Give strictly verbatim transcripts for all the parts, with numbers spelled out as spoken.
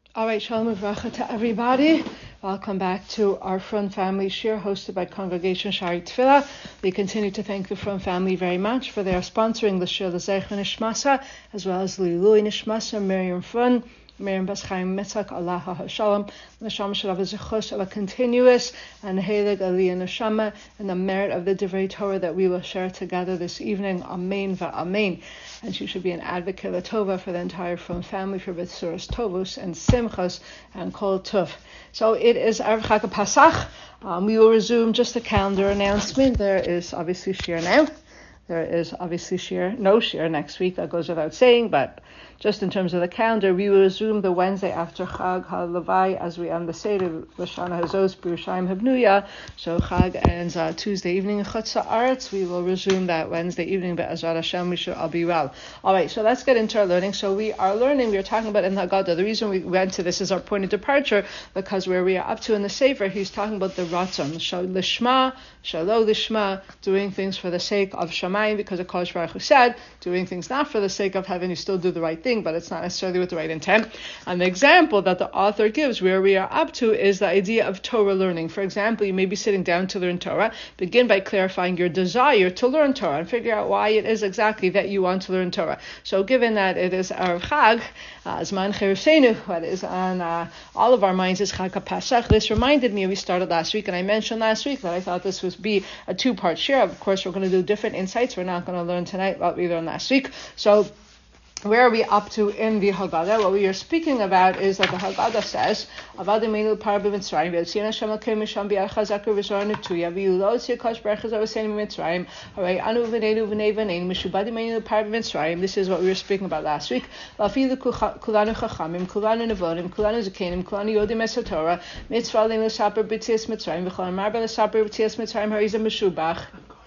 All right, Shalom Uvracha to everybody. Welcome back to our Front Family Shir hosted by Congregation Shari Tefillah. We continue to thank the Front family very much for their sponsoring the Shir L'Zeich Nishmasa, as well as Lilui Nishmasa, Miriam Front, Miriam Bas Chaim Mitzak, Allah HaShalom, Neshama Shalav Zechus of a continuous and Heilig Aliyah Neshama, and the merit of the Divrei Torah that we will share together this evening. Amen va'amen. And she should be an advocate Latova for the entire Front family for B'tzuras Tovus and Simchas and Kol Tov. So it is Erev Chag Pasach. Um, we will resume just a calendar announcement. There is obviously Shir now. There is obviously Shir, no Shir next week. That goes without saying, but just in terms of the calendar, we will resume the Wednesday after Chag HaLevai as we end the Seder Lashana Hazos B'Yerushalayim Habnuya. So Chag ends uh, Tuesday evening in Chutz Haaretz. We will resume that Wednesday evening, but Ezrat Hashem we should all be well. All right, so let's get into our learning. So we are learning, we are talking about in the Haggadah. The reason we went to this is our point of departure, because where we are up to in the Sefer, he's talking about the Ratzon, Lishma, Shalo Lishma, doing things for the sake of Shamayim, because HaKadosh Baruch Hu said, doing things not for the sake of heaven, you still do the right thing, but it's not necessarily with the right intent. And the example that the author gives where we are up to is the idea of Torah learning. For example, you may be sitting down to learn Torah. Begin by clarifying your desire to learn Torah and figure out why it is exactly that you want to learn Torah. So given that it is our Chag, Zman Cherusenu, what is on uh, all of our minds is Chag HaPasach. This reminded me, we started last week, and I mentioned last week that I thought this would be a two-part share. Of course, we're going to do different insights. We're not going to learn tonight what we learned last week. So where are we up to in the Haggadah? What we are speaking about is that the Haggadah says, Avad Emeinu Parbe Mitzrayim, V'Yotzion Hashem Elokeinu Misham B'yad Chazak V'Zorah Netuya, V'yu Lo Yotzi HaKadosh Baruch Hu Zavoseinu Mitzrayim, Harei Anu V'neinu V'nei V'neinu, Mishubad Emeinu Parbe Mitzrayim. This is what we were speaking about last week. V'afilu Kulanu Chachamim, Kulanu Nevonim, Kulanu Zakenim, Kulanu Yodim Es HaTorah, Mitzvah Leinu L'Saper B'Tzias Mitzrayim, V'chol Amar B'L'Saper B'Tzias Mitzrayim, Harei Ze Meshubach.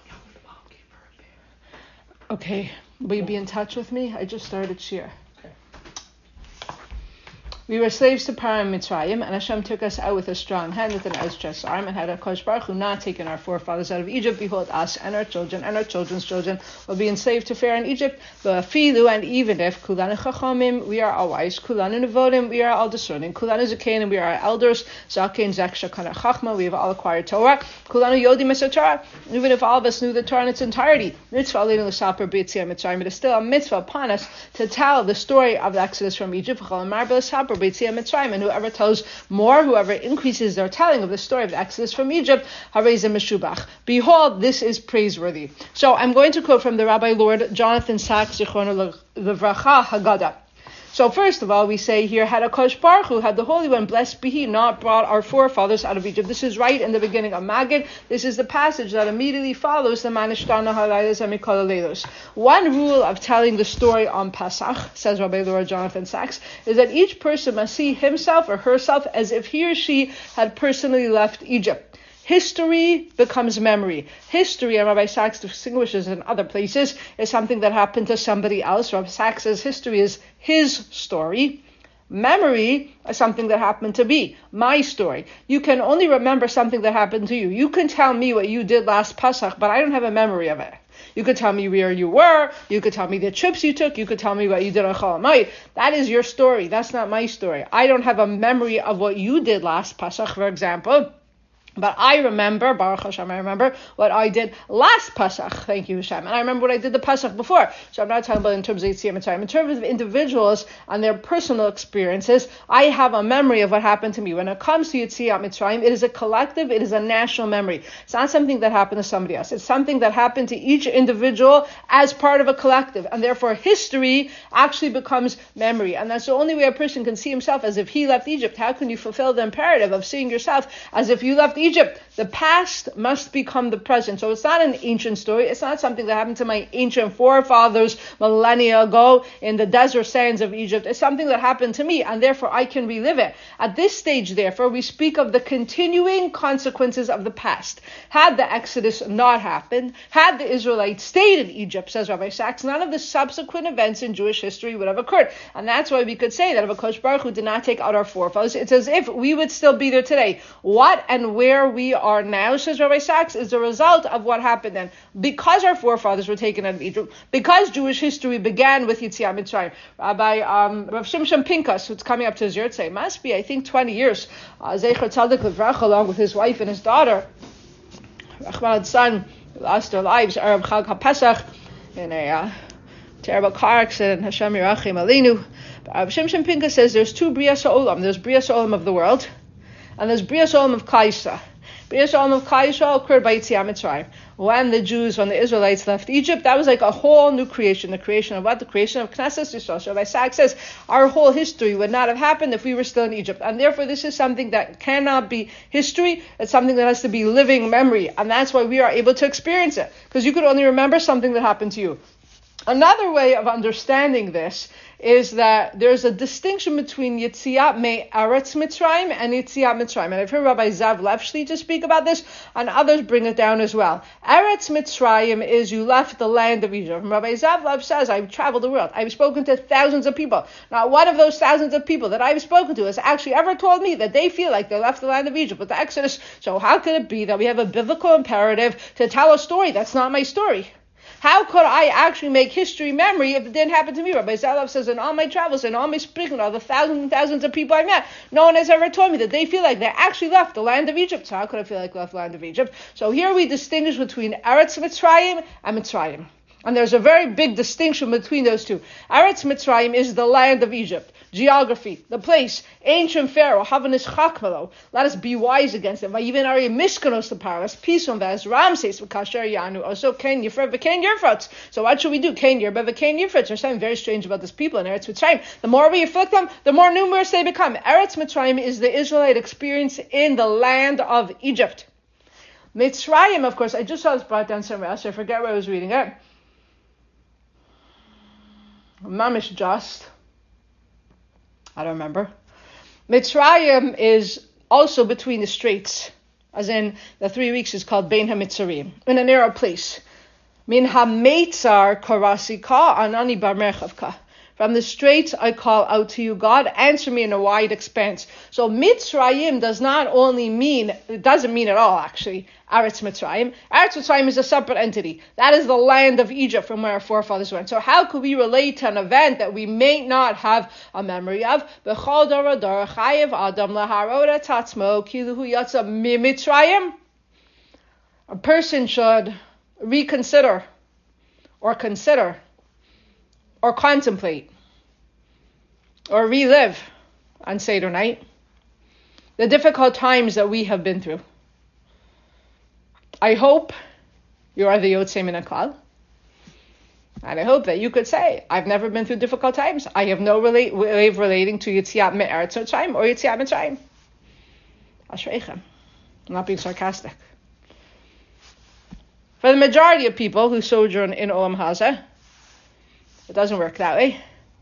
Okay. Will you be in touch with me? I just started Shir. We were slaves to Paro and Mitzrayim, and Hashem took us out with a strong hand, with an outstretched arm, and had HaKadosh Baruch Hu not taken our forefathers out of Egypt, behold, us and our children and our children's children will be enslaved to Pharaoh in Egypt. V'afilu, and even if Kulanu Chachamim, we are all wise, Kulanu Nevodim, we are all discerning, Kulanu Zakenim, we are our elders, Zakein Zek Shakana Chachma, we have all acquired Torah, Kulanu Yodim Es HaTorah, even if all of us knew the Torah in its entirety, Mitzvah Leinu L'Saper B'Yetzias Mitzrayim, it is still a mitzvah upon us to tell the story of the Exodus from Egypt, V'chol Amar B'L'Saper B'Yetzias Mitzrayim, and whoever tells more, whoever increases their telling of the story of the Exodus from Egypt, Harei Ze Meshubach. Behold, this is praiseworthy. So I'm going to quote from the Rabbi Lord Jonathan Sachs, Zichrono Livracha, Haggadah. So first of all, we say here, had HaKadosh Baruch Hu, had the Holy One, blessed be He, not brought our forefathers out of Egypt. This is right in the beginning of Magid. This is the passage that immediately follows the Manishtana Halaylas and Mikol Leilos. One rule of telling the story on Pasach, says Rabbi Lord Jonathan Sachs, is that each person must see himself or herself as if he or she had personally left Egypt. History becomes memory. History, and Rabbi Sachs distinguishes in other places, is something that happened to somebody else. Rabbi Sachs says history is his story. Memory is something that happened to me, my story. You can only remember something that happened to you. You can tell me what you did last Pasach, but I don't have a memory of it. You could tell me where you were. You could tell me the trips you took. You could tell me what you did on Chol Hamoed. That is your story. That's not my story. I don't have a memory of what you did last Pasach, for example. But I remember, Baruch Hashem, I remember what I did last Pasach. Thank you, Hashem. And I remember what I did the Pasach before. So I'm not talking about in terms of Yetziat Mitzrayim. In terms of individuals and their personal experiences, I have a memory of what happened to me. When it comes to Yetziat Mitzrayim, it is a collective, it is a national memory. It's not something that happened to somebody else. It's something that happened to each individual as part of a collective. And therefore, history actually becomes memory. And that's the only way a person can see himself as if he left Egypt. How can you fulfill the imperative of seeing yourself as if you left Egypt? Egypt. The past must become the present. So it's not an ancient story. It's not something that happened to my ancient forefathers millennia ago in the desert sands of Egypt. It's something that happened to me, and therefore I can relive it. At this stage, therefore, we speak of the continuing consequences of the past. Had the Exodus not happened, had the Israelites stayed in Egypt, says Rabbi Sachs, none of the subsequent events in Jewish history would have occurred. And that's why we could say that if HaKadosh Baruch Hu did not take out our forefathers, it's as if we would still be there today. What and where we are now, says Rabbi Sachs, is the result of what happened then. Because our forefathers were taken out of Egypt, because Jewish history began with Yetziat Mitzrayim. Rabbi um, Rav Shimshon Pinkas, who's coming up to his yurtzeh, must be, I think, twenty years, uh, Zecher Tzadik Livracha, along with his wife and his daughter, Rahman's son, who lost their lives, Arab Chag HaPesach, in a uh, terrible car accident, Hashem Yirachim Aleinu. Rav Shimshon Pinkas says there's two Brias HaOlam. There's Brias HaOlam of the world, and there's Brias HaOlam of Klal Yisrael. Brias HaOlam of Klal Yisrael occurred by Yetziat Mitzrayim. When the Jews, when the Israelites left Egypt, that was like a whole new creation. The creation of what? The creation of Knesset Yisrael. So Rabbi Sachs says our whole history would not have happened if we were still in Egypt. And therefore this is something that cannot be history. It's something that has to be living memory. And that's why we are able to experience it. Because you could only remember something that happened to you. Another way of understanding this is that there's a distinction between Yetziat Me Eretz Mitzrayim and Yetziat Mitzrayim. And I've heard Rabbi Zav Levshli to speak about this, and others bring it down as well. Eretz Mitzrayim is you left the land of Egypt. And Rabbi Zav Lev says, I've traveled the world. I've spoken to thousands of people. Not one of those thousands of people that I've spoken to has actually ever told me that they feel like they left the land of Egypt with the Exodus. So how could it be that we have a biblical imperative to tell a story that's not my story? How could I actually make history memory if it didn't happen to me? Rabbi Zalov says, in all my travels, in all my speaking, all the thousands and thousands of people I met, no one has ever told me that they feel like they actually left the land of Egypt. So how could I feel like I left the land of Egypt? So here we distinguish between Eretz Mitzrayim and Mitzrayim. And there's a very big distinction between those two. Eretz Mitzrayim is the land of Egypt. Geography, the place, ancient Pharaoh, Havanis Chakmelo. Let us be wise against them. Even Ari Miskanos the Paras, Pison Vaz, Ramses, Kasher Yanu, also Ken Yifret, V'Ken Yirfrats. So what should we do? Ken Yirba, V'Ken Yirfrats. There's something very strange about these people in Eretz Mitzrayim. The more we afflict them, the more numerous they become. Eretz Mitzrayim is the Israelite experience in the land of Egypt. Mitzrayim, of course, I just saw this brought down somewhere else. I forget where I was reading it. Mamish just. I don't remember. Mitzrayim is also between the straits, as in the three weeks is called Bein HaMitzarim, in a narrow place. Min HaMeitzar Karasika Anani Bar Merchavka. From the straits I call out to you, God, answer me in a wide expanse. So Mitzrayim does not only mean, it doesn't mean at all actually, Eretz Mitzrayim. Eretz Mitzrayim is a separate entity. That is the land of Egypt from where our forefathers went. So how could we relate to an event that we may not have a memory of? B'chol dara dara chayev adam laharora tatzmo kiluhu yatsa mitzrayim. A person should reconsider or consider or contemplate, or relive on Seder night, the difficult times that we have been through. I hope you are the Yotzei Min HaKlal, and I hope that you could say, I've never been through difficult times. I have no relate, way of relating to Yetziat Me'eretz Mitzrayim or Yetziat Mitzrayim. Ashreichem. I'm not being sarcastic. For the majority of people who sojourn in Olam Hazeh, it doesn't work that way.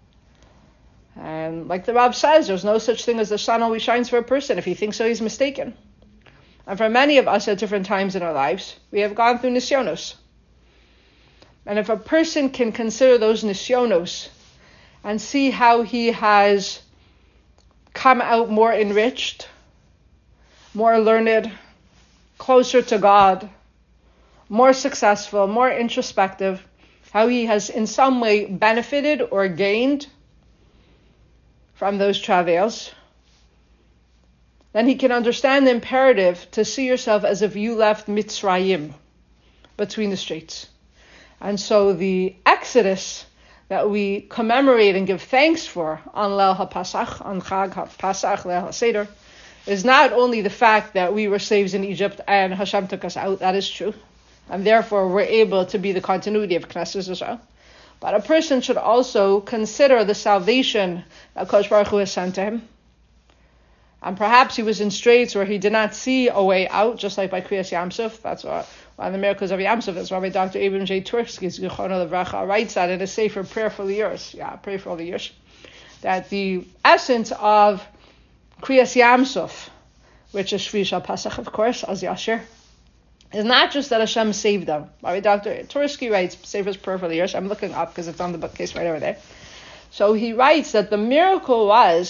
And like the Rav says, there's no such thing as the sun always shines for a person. If he thinks so, he's mistaken. And for many of us at different times in our lives, we have gone through nisyonos. And if a person can consider those nisyonos and see how he has come out more enriched, more learned, closer to God, more successful, more introspective, how he has in some way benefited or gained from those travails, then he can understand the imperative to see yourself as if you left Mitzrayim, between the straits. And so the Exodus that we commemorate and give thanks for on Leil HaPasach, on Chag HaPasach, Leil HaSeder, is not only the fact that we were slaves in Egypt and Hashem took us out, that is true, and therefore we're able to be the continuity of Knesset Israel. But a person should also consider the salvation that Kodesh Baruch Hu has sent to him. And perhaps he was in straits where he did not see a way out, just like by Kriyas Yamsuf. That's what one of the miracles of Yamsuf is. Rabbi Doctor Abram J. Tursky, Zichrono Levracha, writes that in a sefer Prayer for the Years. Yeah, Pray for all the years. That the essence of Kriyas Yamsuf, which is Shvi Shal Pasach, of course, as Yashir, is not just that Hashem saved them. Rabbi Doctor Tursky writes, Sefer's Prayer for the Years. I'm looking up because it's on the bookcase right over there. So he writes that the miracle was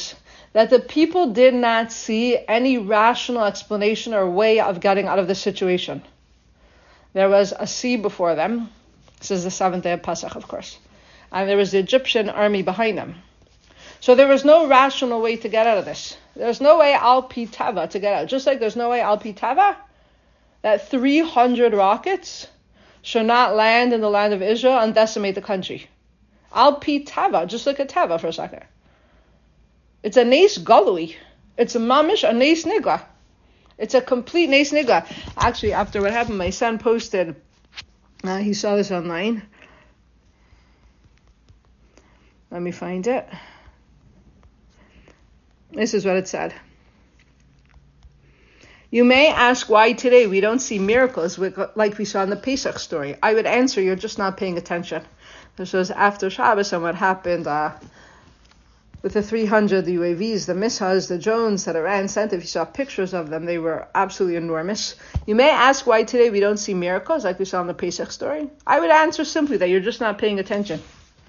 that the people did not see any rational explanation or way of getting out of the situation. There was a sea before them. This is the seventh day of Pesach, of course. And there was the Egyptian army behind them. So there was no rational way to get out of this. There's no way al pi tava to get out. Just like there's no way al pi tava that three hundred rockets should not land in the land of Israel and decimate the country. Al pi tava, just look at tava for a second. It's a nes galui. It's a mamish, a nes nigla. It's a complete nes nigla. Actually, after what happened, my son posted, uh, he saw this online. Let me find it. This is what it said. You may ask why today we don't see miracles like we saw in the Pesach story. I would answer, you're just not paying attention. This was after Shabbos and what happened uh, with the three hundred the U A Vs, the Mishas, the drones that Iran sent. If you saw pictures of them, they were absolutely enormous. You may ask why today we don't see miracles like we saw in the Pesach story. I would answer simply that you're just not paying attention.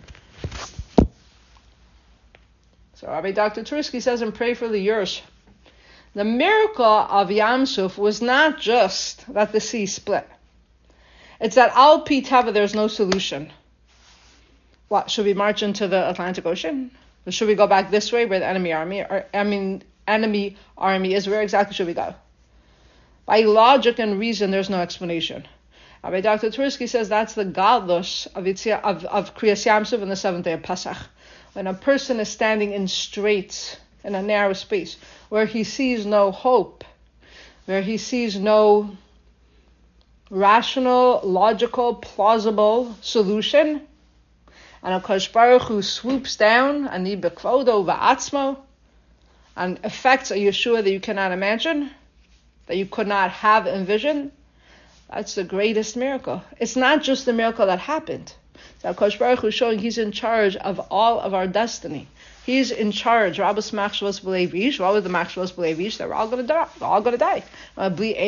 So Rabbi Doctor Tursky says in Pray for the Yerush, the miracle of Yam Suf was not just that the sea split. It's that al pi tava there's no solution. What, should we march into the Atlantic Ocean? Or should we go back this way where the enemy army, or I mean enemy army is? Where exactly should we go? By logic and reason, there's no explanation. Rabbi Doctor Tursky says that's the gadlus of of, of Kriyas Yam Suf in the seventh day of Pesach. When a person is standing in straits, in a narrow space, where he sees no hope, where he sees no rational, logical, plausible solution, and HaKadosh Baruch Hu swoops down, ani bekvodo va'atzmo, and effects a Yeshua that you cannot imagine, that you could not have envisioned, that's the greatest miracle. It's not just the miracle that happened. HaKadosh Baruch Hu is showing He's in charge of all of our destiny. He's in charge. Rabbis Machshavos B'Levish. What was the Machshavos B'Levish? They're all going to die. We're all going to die. Why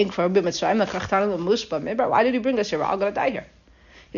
did He bring us here? We're all going to die here. I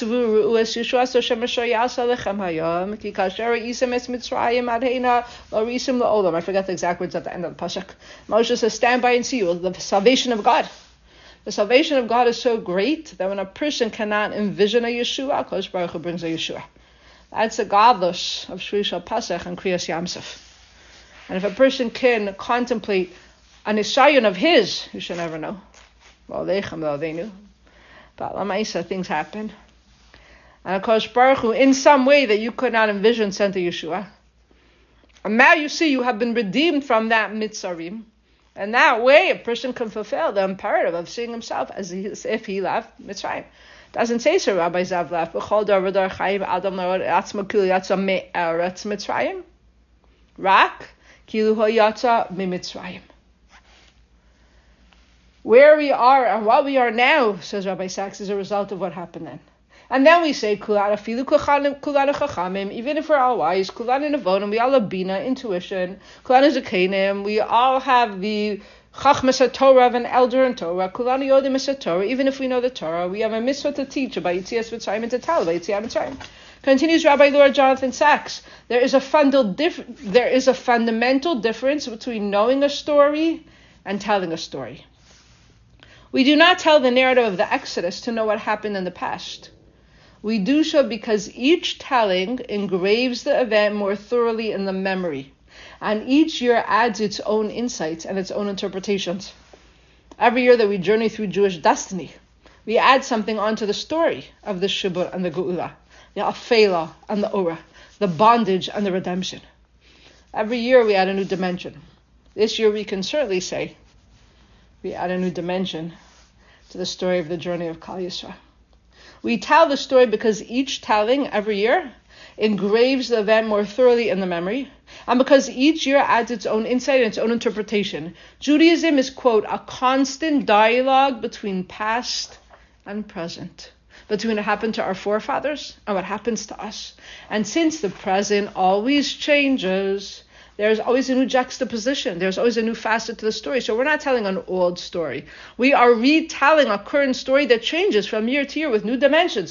forget the exact words at the end of the Pasuk. Moshe says, stand by and see the salvation of God. The salvation of God is so great that when a person cannot envision a Yeshua, HaKadosh Baruch Hu brings a Yeshua. That's the godless of Shri Shal Pesach and Kriyas Yam Suf. And if a person can contemplate an Isayon of his, you should never know. Well, they though they knew. But Lamaisa, things happened. And HaKadosh Baruch Hu, in some way that you could not envision, sent a Yeshua. And now you see you have been redeemed from that Mitzarim. And that way, a person can fulfill the imperative of seeing himself as if he left Mitzrayim. Doesn't say so, Rabbi Zav left. B'chol dar v'dar chayiv adam narod atzma kilu yatsa me'eretz Mitzrayim. Rak kilu ho yatsa mi'Mitzrayim. Where we are and what we are now, says Rabbi Sachs, is a result of what happened then. And then we say, kulana filu kulana chachamim, even if we're all wise, kulana nevonim, we all have bina, intuition, kulana zakenim, we all have the chachmas Torah of an elder in Torah, kulana yodim is Torah, even if we know the Torah, we have a mitzvah to teach about Yitzias Mitzrayim and to tell about Yitzias Mitzrayim. Continues Rabbi Lord Jonathan Sachs, there is a fundamental dif- there is a fundamental difference between knowing a story and telling a story. We do not tell the narrative of the Exodus to know what happened in the past. We do so because each telling engraves the event more thoroughly in the memory, and each year adds its own insights and its own interpretations. Every year that we journey through Jewish destiny, we add something onto the story of the Shibur and the Geula, the Afela and the Ora, the bondage and the redemption. Every year we add a new dimension. This year we can certainly say we add a new dimension to the story of the journey of Kal Yisrael. We tell the story because each telling every year engraves the event more thoroughly in the memory, and because each year adds its own insight and its own interpretation. Judaism is, quote, a constant dialogue between past and present, between what happened to our forefathers and what happens to us. And since the present always changes, there's always a new juxtaposition. There's always a new facet to the story. So we're not telling an old story. We are retelling a current story that changes from year to year with new dimensions.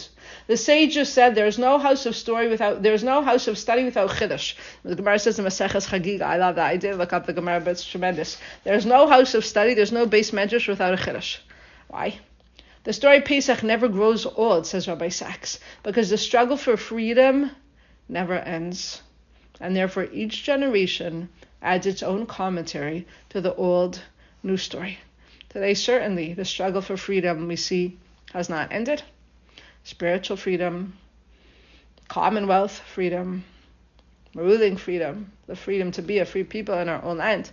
The sages said there's no house of story without, there's no house of study without Chiddush. The Gemara says in Maseches Chagiga, I love that. I did look up the Gemara, but it's tremendous. There's no house of study, there's no base medrash without a Chiddush. Why? The story Pesach never grows old, says Rabbi Sachs, because the struggle for freedom never ends. And therefore each generation adds its own commentary to the old new story. Today, certainly, the struggle for freedom we see has not ended. Spiritual freedom, commonwealth freedom, ruling freedom, the freedom to be a free people in our own land.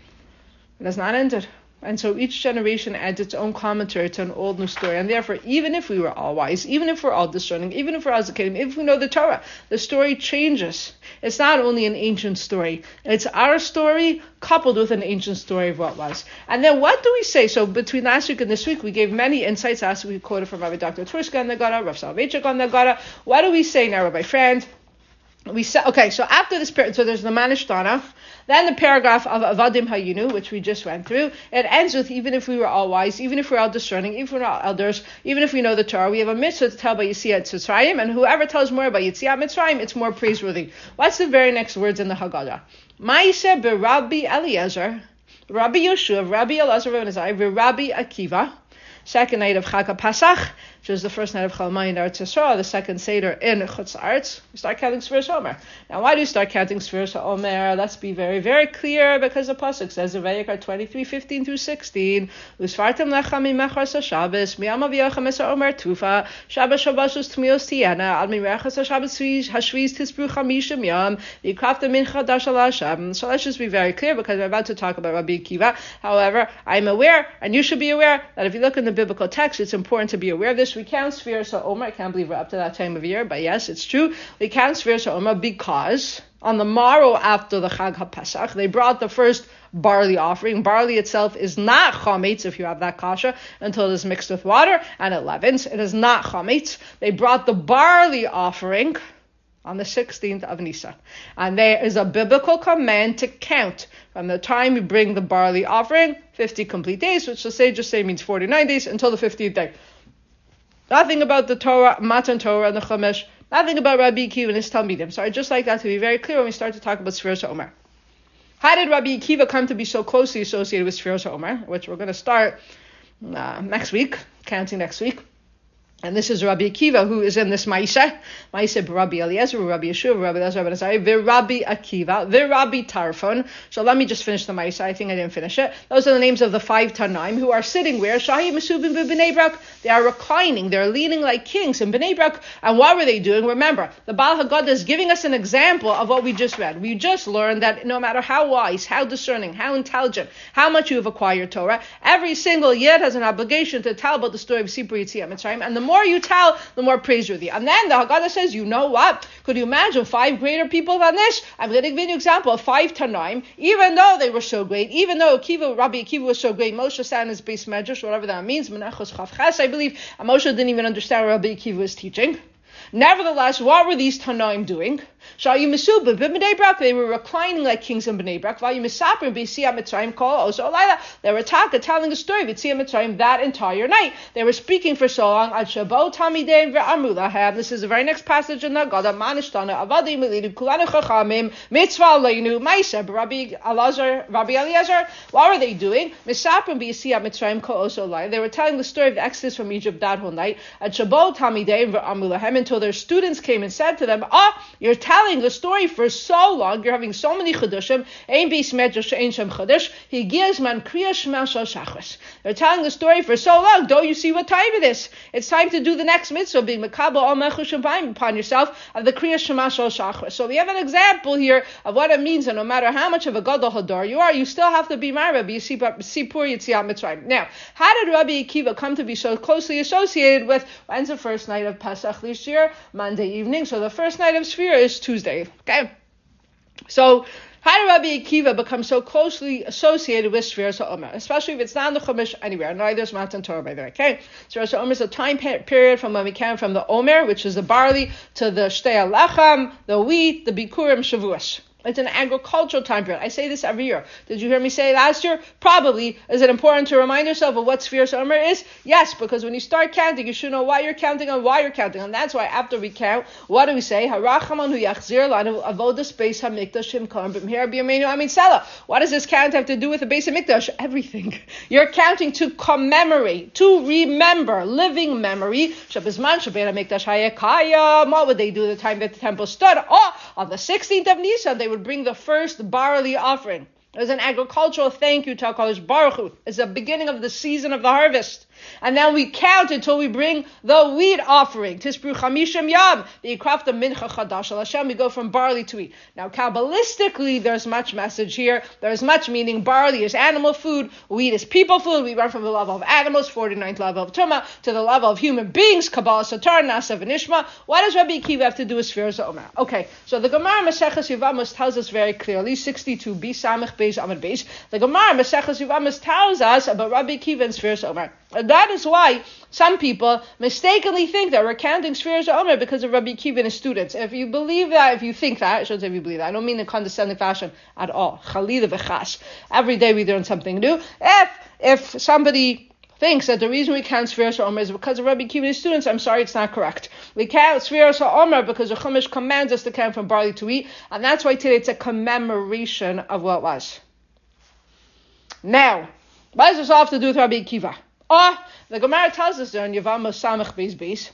It has not ended. And so each generation adds its own commentary to an old new story. And therefore, even if we were all wise, even if we're all discerning, even if we're all Zakatim, if we know the Torah, the story changes. It's not only an ancient story. It's our story coupled with an ancient story of what was. And then what do we say? So between last week and this week, we gave many insights. Last week we quoted from Rabbi Doctor Truska on the Gada, Rav Soloveitchik on the Gada. What do we say now, Rabbi Friend? We say, okay, so after this period, so there's the Manishtana, then the paragraph of Avadim Hayinu, which we just went through. It ends with, even if we were all wise, even if we're all discerning, even if we're all elders, even if we know the Torah, we have a mitzvah to tell about Yetziat Mitzrayim, and whoever tells more about Yetziat Mitzrayim, it's more praiseworthy. What's the very next words in the Haggadah? Ma'aseh b'Rabbi Eliezer, Rabbi Yeshua, Rabbi Elazar ben Azariah, Rabbi Akiva. Second night of Chag HaPasach, which is the first night of Chol Hamoed in Eretz Yisrael, the second Seder in Chutz La'aretz. We start counting Sfiras HaOmer. Now, why do we start counting Sfiras HaOmer? Let's be very, very clear, because the pasuk says in Vayikra twenty-three, fifteen through sixteen, Usfartem lechem mimechras haShabbos, miyam aviyachem es ha'omer tufa, Shabbos Shabbos tmios tiena, al mimechras haShabbos hashviz tisbru chamishim yam, v'yikraftem mincha dash al Hashem. So let's just be very clear, because we're about to talk about Rabbi Akiva. However, I'm aware, and you should be aware, that if you look in the biblical text, it's important to be aware of this. We count Sfiras HaOmer. I can't believe we're up to that time of year, but yes, it's true. We count Sfiras HaOmer because on the morrow after the Chag HaPesach, they brought the first barley offering. Barley itself is not chametz if you have that kasha until it is mixed with water and it leavens. It is not chametz. They brought the barley offering on the sixteenth of Nisan. And there is a biblical command to count from the time you bring the barley offering, fifty complete days, which the sages say means forty-nine days, until the fiftieth day. Nothing about the Torah, Matan Torah, and the Chumash, nothing about Rabbi Akiva and his Talmidim. So I just like that to be very clear when we start to talk about Sfiras HaOmer. How did Rabbi Akiva come to be so closely associated with Sfiras HaOmer, which we're going to start uh, next week, counting next week. And this is Rabbi Akiva, who is in this Ma'aseh. Ma'aseh Rabbi Eliezer, Rabbi Yeshua, Rabbi Elazar ben Azariah, Rabbi Akiva, Rabbi Tarfon. So let me just finish the Ma'aseh. I think I didn't finish it. Those are the names of the five Tanaim who are sitting where? Shahi Mesubim b'Bnei Brak. They are reclining. They're leaning like kings in Bnei Brak. And what were they doing? Remember, the Baal Haggadah is giving us an example of what we just read. We just learned that no matter how wise, how discerning, how intelligent, how much you have acquired Torah, every single Yid has an obligation to tell about the story of Sipur Yetziat Mitzrayim. And the more you tell, the more praiseworthy. And then the Haggadah says, you know what? Could you imagine five greater people than this? I'm going to give you an example of five Tanaim. Even though they were so great, even though Akiva, Rabbi Akiva was so great, Moshe sat in his base medrash, whatever that means, Menachos Chav Ches, I believe, and Moshe didn't even understand what Rabbi Akiva was teaching. Nevertheless, what were these Tanaim doing? They were reclining like kings in Bnei Brak. They were talking, telling a story of Yetziat Mitzrayim that entire night. They were speaking for so long. This is the very next passage in the Haggadah. Rabbi Eliezer. What were they doing? They were telling the story of the Exodus from Egypt that whole night. Until their students came and said to them, ah, oh, you're telling the story for so long, you're having so many chedushim, ein bis medrash ein shem chedush, higias man kriya shema shal shachris. They're telling the story for so long, don't you see what time it is? It's time to do the next mitzvah, being makabel al mechushim b'ayim upon yourself, of the kriya shema shal shachris. So we have an example here of what it means, and no matter how much of a gadol hadar you are, you still have to be married, be sipur Yetziat Mitzrayim. Now, how did Rabbi Akiva come to be so closely associated with, when's the first night of Pesach this year? Monday evening. So the first night of Sfira is Tuesday. Okay. So how did Rabbi Akiva become so closely associated with Sfiras HaOmer? Especially if it's not in the Chumash anywhere. Neither is Matan Torah, by the way. Okay. Sfiras HaOmer is a time period from when we came from the Omer, which is the barley, to the Shtei Alechem, the wheat, the Bikurim, Shavuos. It's an agricultural time period. I say this every year. Did you hear me say it last year? Probably. Is it important to remind yourself of what Sfiras Omer is? Yes, because when you start counting, you should know why you're counting and why you're counting. And that's why after we count, what do we say? What does this count have to do with the Beis Hamikdash? Everything. You're counting to commemorate, to remember, living memory. What would they do the time that the temple stood? Oh, on the sixteenth of Nisan, they would bring the first barley offering. It was an agricultural thank you to HaKadosh Baruch Hu. It's the beginning of the season of the harvest. And then we count until we bring the wheat offering. Tispru chamishim yam, the ikrafta mincha chadash al Hashem. We go from barley to wheat. Now, Kabbalistically, there's much message here. There's much meaning. Barley is animal food. Wheat is people food. We went from the level of animals, forty-ninth level of Tumah, to the level of human beings, Kabbalah Satar, Nasav and Ishma. What does Rabbi Akiva have to do with Sfiras Omer? Okay, so the Gemara Maseches Yevamos tells us very clearly, sixty-two b, Samech Beis Amud Beis. The Gemara Maseches Yevamos tells us about Rabbi Akiva and Sfiras Omer. And that is why some people mistakenly think that we're counting Sfiras Omer because of Rabbi Akiva and his students. If you believe that, if you think that, I shouldn't say if you believe that, I don't mean in condescending fashion at all. Chalila v'chas. Every day we learn something new. If if somebody thinks that the reason we count Sfiras Omer is because of Rabbi Akiva and his students, I'm sorry, it's not correct. We count Sfiras Omer because the Chumash commands us to count from barley to wheat, and that's why today it's a commemoration of what was. Now, what does this all have to do with Rabbi Akiva? Oh, the Gemara tells us there in Yevamos Samech Beis Beis.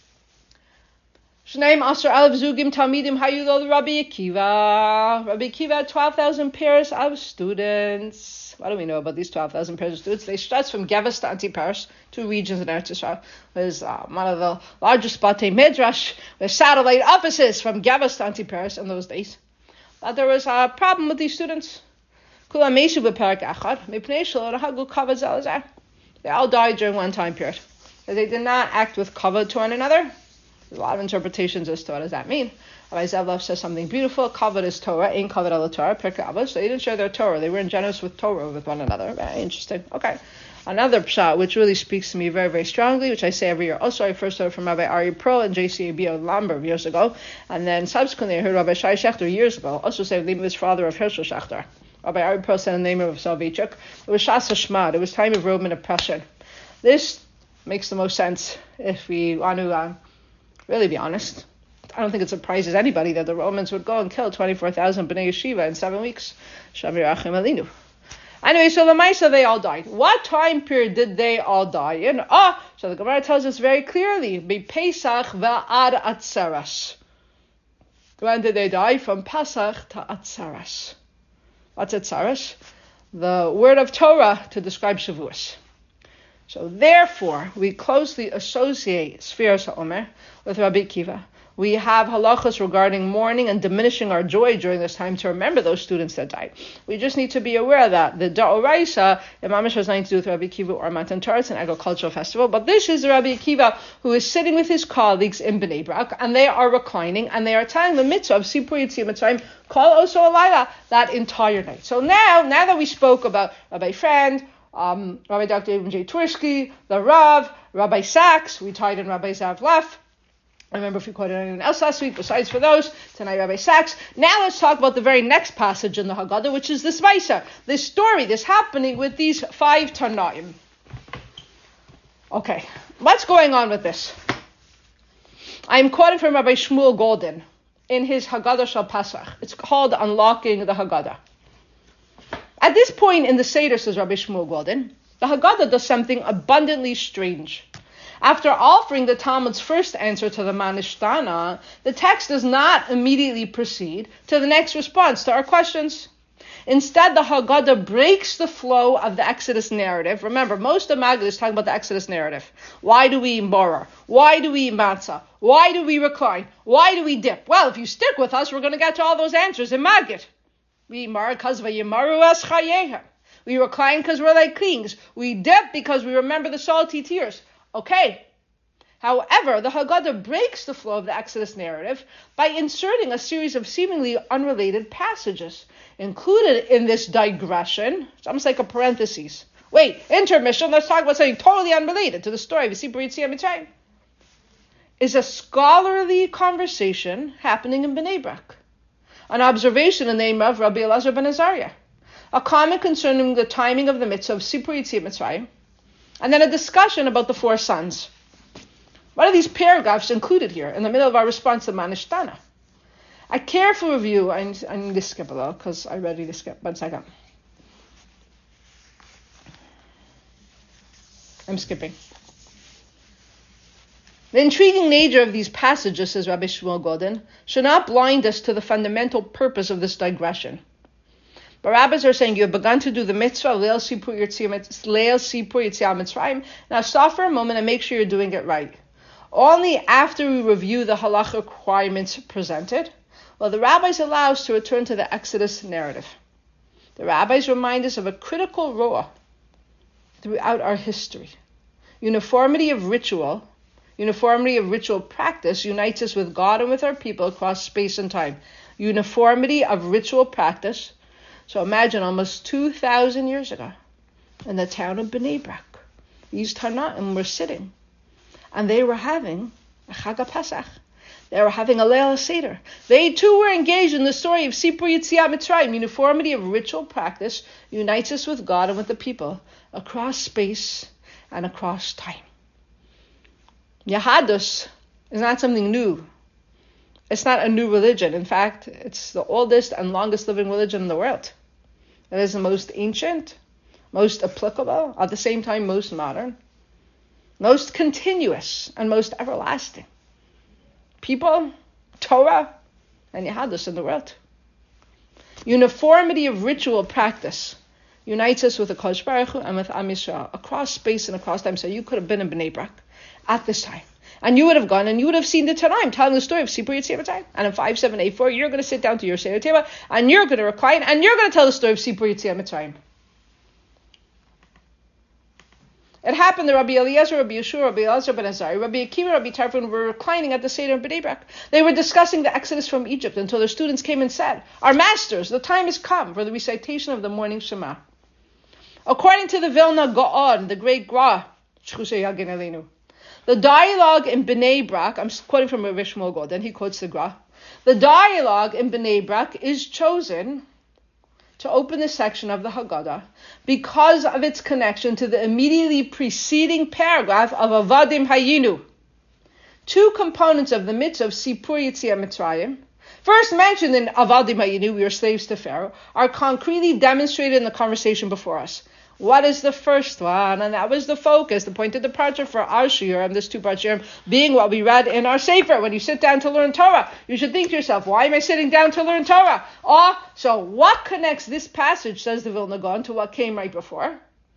Shneim Asher Alef Zugim Talmidim Hayulo Rabbi Akiva. Rabbi Akiva had twelve thousand pairs of students. What do we know about these twelve thousand pairs of students? They stretch from Gevas to Antiparis, two regions in Eretz Yisrael. There's uh, one of the largest Batei Midrash, with satellite offices from Gevas to Antiparis in those days. But there was a problem with these students. Kulam Meshu B'Perak Achad, Mipnei Shelo Hagu Kavod Zelazar. They all died during one time period. They did not act with kavod to one another. There's a lot of interpretations as to what does that mean. Rabbi Zavlov says something beautiful. Kavod is Torah, ain't kavod ala Torah, Pirkei Avos. So they didn't share their Torah. They weren't generous with Torah with one another. Very interesting. Okay. Another pshat, which really speaks to me very, very strongly, which I say every year. Also, I first heard from Rabbi Ari Pro and J C A B O Lamberg years ago. And then subsequently I heard Rabbi Shai Shechter years ago. Also say the name of his father of Hershel Shechter. Rabbi Ari Pro said the name of Soloveitchik. It was Shas Hashmad. It was time of Roman oppression. This makes the most sense if we want to uh, really be honest. I don't think it surprises anybody that the Romans would go and kill twenty-four thousand Bnei Yeshiva in seven weeks. Shamir Achim Alinu. Anyway, so the Maisa, they all died. What time period did they all die in? Ah, so the Gemara tells us very clearly, Be Pesach va'ad Atzeres. When did they die? From Pesach to Atzeres. What's Atzeres? The word of Torah to describe Shavuos. So therefore, we closely associate Sfiras Omer with Rabbi Akiva. We have halachas regarding mourning and diminishing our joy during this time to remember those students that died. We just need to be aware of that. The Da'oraisa, the Mamish has nothing to do with Rabbi Akiva or Matan Torah. It's an agricultural festival. But this is Rabbi Akiva who is sitting with his colleagues in Bnei Brak, and they are reclining, and they are telling the mitzvah of Sipur Yitzim Mitzrayim, Kol Oso Alayla, that entire night. So now, now that we spoke about Rabbi Friend, um, Rabbi Doctor Eben J. Tversky, the Rav, Rabbi Sachs, we tied in Rabbi Zavlef. I remember if we quoted anyone else last week, besides for those, tonight Rabbi Sachs. Now let's talk about the very next passage in the Haggadah, which is this Vaisa, this story, this happening with these five Tanaim. Okay, what's going on with this? I'm quoting from Rabbi Shmuel Golden in his Haggadah Shal Pasach. It's called Unlocking the Haggadah. At this point in the Seder, says Rabbi Shmuel Golden, the Haggadah does something abundantly strange. After offering the Talmud's first answer to the Manishtana, the text does not immediately proceed to the next response to our questions. Instead, the Haggadah breaks the flow of the Exodus narrative. Remember, most of Maggid is talking about the Exodus narrative. Why do we eat borah? Why do we eat matzah? Why do we recline? Why do we dip? Well, if you stick with us, we're going to get to all those answers in Maggid. We eat marah because v'yimaru es chayehem. We recline because we're like kings. We dip because we remember the salty tears. Okay. However, the Haggadah breaks the flow of the Exodus narrative by inserting a series of seemingly unrelated passages. Included in this digression, it's almost like a parenthesis. Wait, intermission, let's talk about something totally unrelated to the story of Sipur Yetziat Mitzrayim. Is a scholarly conversation happening in Bnei Brak. an observation in the name of Rabbi Elazar ben Azariah, a comment concerning the timing of the mitzvah of Sipur Yetziat Mitzrayim, and then a discussion about the four sons. What are these paragraphs included here in the middle of our response to Manishtana? A careful review, I need, I need to skip a little because I'm ready to skip. One second. I'm skipping. The intriguing nature of these passages, says Rabbi Shmuel Golden, should not blind us to the fundamental purpose of this digression. But rabbis are saying, you have begun to do the mitzvah, Leil Sipur Yetziat Mitzrayim. Now stop for a moment and make sure you're doing it right. Only after we review the halacha requirements presented, will the rabbis allow us to return to the Exodus narrative. The rabbis remind us of a critical role throughout our history. Uniformity of ritual, uniformity of ritual practice unites us with God and with our people across space and time. Uniformity of ritual practice. So imagine almost two thousand years ago, in the town of Bnei Brak, these Tanaim were sitting, and they were having a Chag HaPesach. They were having a Leil HaSeder. They too were engaged in the story of Sipur Yetziat Mitzrayim. Uniformity of ritual practice unites us with God and with the people across space and across time. Yahadus is not something new. It's not a new religion. In fact, it's the oldest and longest living religion in the world. It is the most ancient, most applicable, at the same time most modern, most continuous, and most everlasting. People, Torah, and Yahadus in the world. Uniformity of ritual practice unites us with the Kodesh Baruch Hu and with Am Yisrael across space and across time. So you could have been in Bnei Brak at this time. And you would have gone and you would have seen the Tanaim telling the story of Sipur Yetziat Mitzrayim. And in five seven eight four, you're going to sit down to your Seder table and you're going to recline and you're going to tell the story of Sipur Yetziat Mitzrayim. It happened that Rabbi Eliezer, Rabbi Yeshua, Rabbi Elazar ben Azariah, Rabbi Akiva, Rabbi Tarfon were reclining at the Seder of Bnei Brak. They were discussing the Exodus from Egypt until their students came and said, "Our masters, the time has come for the recitation of the morning Shema." According to the Vilna Gaon, the great Gra, the dialogue in Bnei Brak, I'm quoting from Rabbi Shmuel Golden, he quotes the Gra, the dialogue in Bnei Brak is chosen to open this section of the Haggadah because of its connection to the immediately preceding paragraph of Avadim Hayinu. Two components of the mitzvah of Sipur Yetziat Mitzrayim, first mentioned in Avadim Hayinu, we are slaves to Pharaoh, are concretely demonstrated in the conversation before us. What is the first one? And that was the focus, the point of departure for our shiur, and this two-part shiur, being what we read in our Sefer. When you sit down to learn Torah, you should think to yourself, why am I sitting down to learn Torah? Oh, so what connects this passage, says the Vilna Gaon, to what came right before?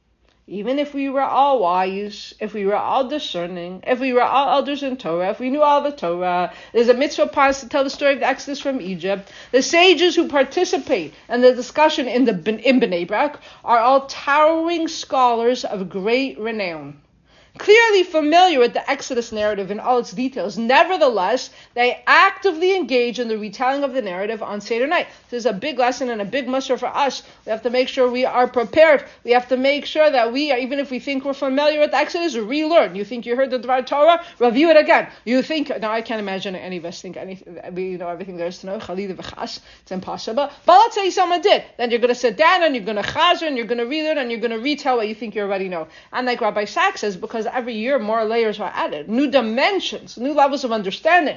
Even if we were all wise, if we were all discerning, if we were all elders in Torah, if we knew all the Torah, there's a mitzvah upon us to tell the story of the Exodus from Egypt. The sages who participate in the discussion in the in Bnei Brak are all towering scholars of great renown, clearly familiar with the Exodus narrative in all its details. Nevertheless, they actively engage in the retelling of the narrative on Seder night. This is a big lesson and a big muster for us. We have to make sure we are prepared. We have to make sure that we are, even if we think we're familiar with Exodus, relearn. You think you heard the Dvar Torah? Review it again. You think, now I can't imagine any of us think anything, we know everything there is to know. Chalid v'chas, it's impossible. But let's say someone did. Then you're going to sit down and you're going to chazer and you're going to relearn and you're going to retell what you think you already know. And like Rabbi Sachs says, because every year more layers are added, new dimensions, new levels of understanding.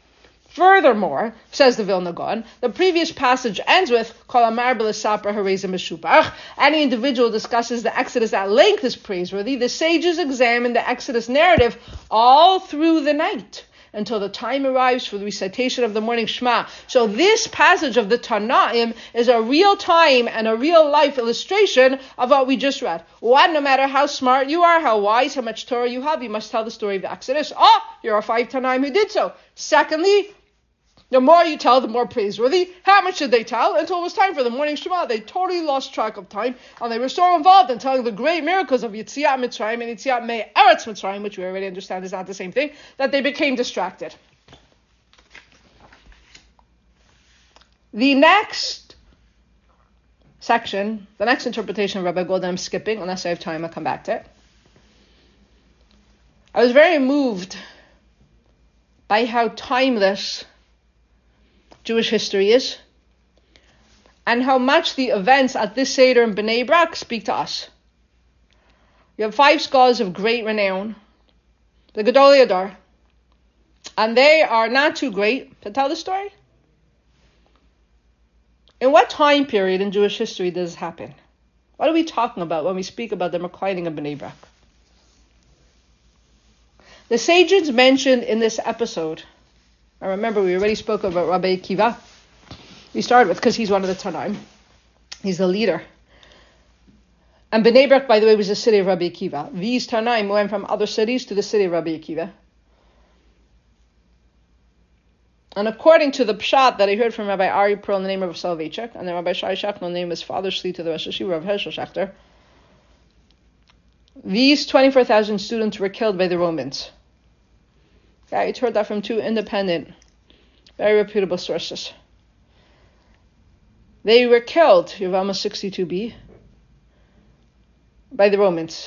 Furthermore, says the Vilna Gaon, the previous passage ends with Kol Amar B'Lesapra Harei Meshubach. Any individual discusses the Exodus at length is praiseworthy. The sages examine the Exodus narrative all through the night until the time arrives for the recitation of the morning Shema. So this passage of the Tanaim is a real time and a real life illustration of what we just read. One, no matter how smart you are, how wise, how much Torah you have, you must tell the story of the Exodus. Oh, here are five Tanaim who did so. Secondly, the more you tell, the more praiseworthy. How much did they tell? Until it was time for the morning Shema. They totally lost track of time, and they were so involved in telling the great miracles of Yetziat Mitzrayim and Yetziat Me'eretz Mitzrayim, which we already understand is not the same thing, that they became distracted. The next section, the next interpretation of Rabbi Golden, I'm skipping, unless I have time, I'll come back to it. I was very moved by how timeless Jewish history is, and how much the events at this Seder in Bnei Brak speak to us. You have five scholars of great renown, the Gedolei Hador, and they are not too great to tell the story. In what time period in Jewish history does this happen? What are we talking about when we speak about the reclining of Bnei Brak? The sages mentioned in this episode, I remember we already spoke about Rabbi Akiva. We started with, because he's one of the Tanaim. He's the leader. And Bnei Brak, by the way, was the city of Rabbi Akiva. These Tanaim went from other cities to the city of Rabbi Akiva. And according to the pshat that I heard from Rabbi Ari Pearl in the name of Soloveitchik, and then Rabbi Shai Shachno in the name of his father, Shli to the Rosh Hashiva, Rav Hershel Schachter, these twenty-four thousand students were killed by the Romans. Okay, I heard that from two independent, very reputable sources. They were killed, Yevamos sixty-two b, by the Romans.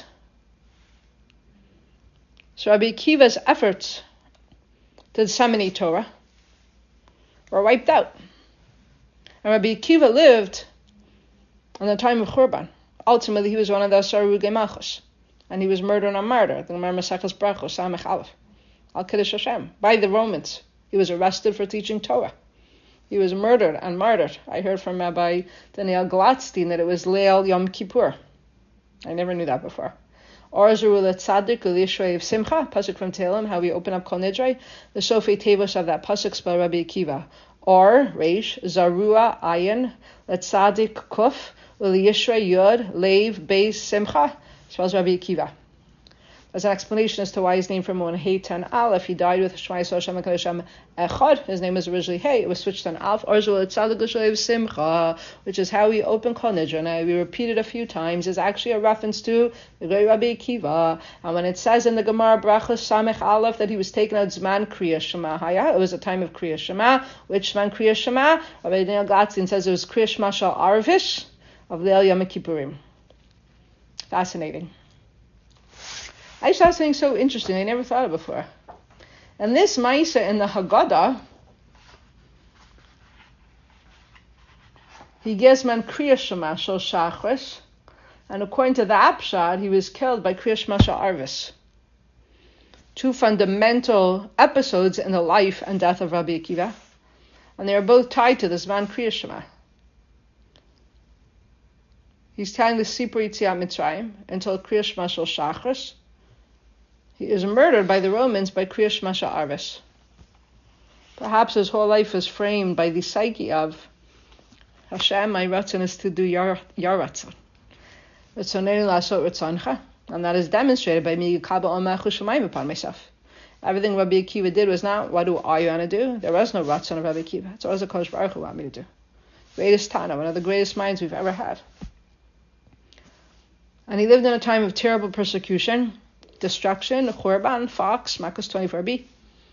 So Rabbi Akiva's efforts to disseminate Torah were wiped out. And Rabbi Akiva lived in the time of Churban. Ultimately, he was one of the Asar Rugei Malchus, and he was murdered on murder. The Gemara Maseches Brachos, Samech Aleph, Al Kiddush Hashem, by the Romans. He was arrested for teaching Torah. He was murdered and martyred. I heard from Rabbi Daniel Gladstein that it was Leil Yom Kippur. I never knew that before. Or Zerulah Tzadik U'Lishrei of Simcha, pasuk from Tehillim, how we open up Kol Nidrei, the Sofei Tevos of that pasuk spelled Rabbi Akiva. Or Reish Zarua Ayin Letzadik Kuf U'Lishrei Yod Leiv Beis Simcha, spells Rabbi Akiva. There's an explanation as to why his name from one Hey ten Aleph. He died with Shema Yisrael Shem HaKadosh Echad. His name was originally Hey. It was switched to an Aleph. Or Zerulah Tzadik U'Lishrei of Simcha, which is how we open Kol Nidrei. Now we repeat it a few times. Is actually a reference to the great Rabbi Akiva. And when it says in the Gemara Brachos Samech Aleph that he was taken out Zman Kriya Shema Haya, it was a time of Kriya Shema. Which Zman Kriya Shema? Rabbi Daniel Gladstein says it was Kriya Shema Shal Arvish of Leil Yom Kippurim. Fascinating. I saw something so interesting. I never thought of before. And this Maisa in the Haggadah, he gives man Kriya Shema Shal Shachris, and according to the Apshad, he was killed by Kriya Shema Shal Arvis. Two fundamental episodes in the life and death of Rabbi Akiva, and they are both tied to this man Kriya Shema. He's telling the Sipur Yetziat Mitzrayim until Kriya Shema Shal Shachris. He is murdered by the Romans by Kriya Shema Shal Arvis. Perhaps his whole life is framed by the psyche of Hashem, my ratzon is to do your, your ratzon. Ratzonenu la'asot ratzoncha. And that is demonstrated by me Yikabel Omer Chushamayim upon myself. Everything Rabbi Akiva did was not, what do I want to do? There was no ratzon of Rabbi Akiva. It's always a Kodesh Baruch Hu want me to do. Greatest Tana, one of the greatest minds we've ever had. And he lived in a time of terrible persecution, destruction, Churban, Fox, Makos twenty-four b.